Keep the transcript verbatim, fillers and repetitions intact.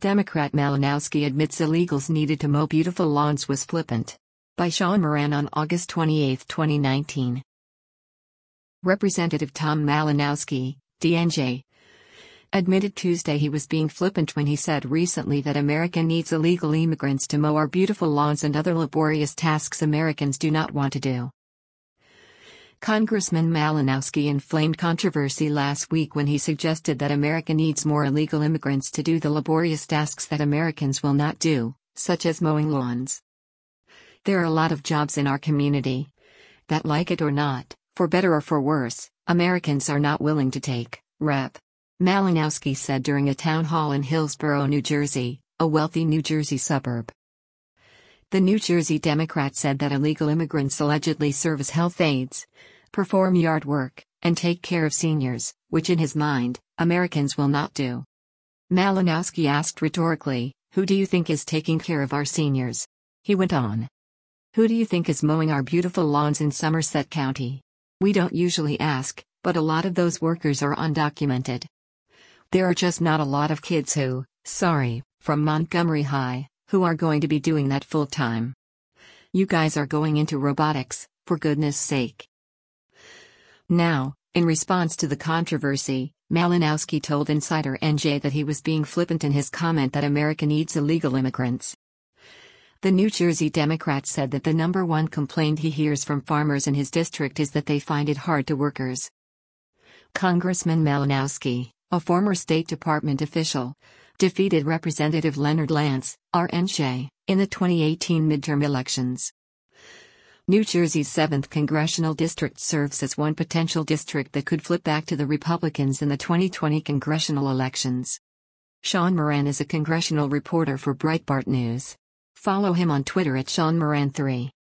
Democrat Malinowski admits illegals needed to mow beautiful lawns was flippant. By Sean Moran on August twenty-eighth, twenty nineteen. Representative Tom Malinowski, D N J, admitted Tuesday he was being flippant when he said recently that America needs illegal immigrants to mow our beautiful lawns and other laborious tasks Americans do not want to do. Congressman Malinowski inflamed controversy last week when he suggested that America needs more illegal immigrants to do the laborious tasks that Americans will not do, such as mowing lawns. There are a lot of jobs in our community that, like it or not, for better or for worse, Americans are not willing to take, Representative Malinowski said during a town hall in Hillsborough, New Jersey, a wealthy New Jersey suburb. The New Jersey Democrat said that illegal immigrants allegedly serve as health aides, perform yard work, and take care of seniors, which in his mind, Americans will not do. Malinowski asked rhetorically, "Who do you think is taking care of our seniors?" He went on. "Who do you think is mowing our beautiful lawns in Somerset County? We don't usually ask, but a lot of those workers are undocumented. There are just not a lot of kids who, sorry, from Montgomery High, who are going to be doing that full time. You guys are going into robotics, for goodness sake." Now, in response to the controversy, Malinowski told Insider N J that he was being flippant in his comment that America needs illegal immigrants. The New Jersey Democrat said that the number one complaint he hears from farmers in his district is that they find it hard to workers. Congressman Malinowski, a former State Department official, defeated Representative Leonard Lance, R N J, in the twenty eighteen midterm elections. New Jersey's seventh Congressional District serves as one potential district that could flip back to the Republicans in the twenty twenty congressional elections. Sean Moran is a congressional reporter for Breitbart News. Follow him on Twitter at Sean Moran three.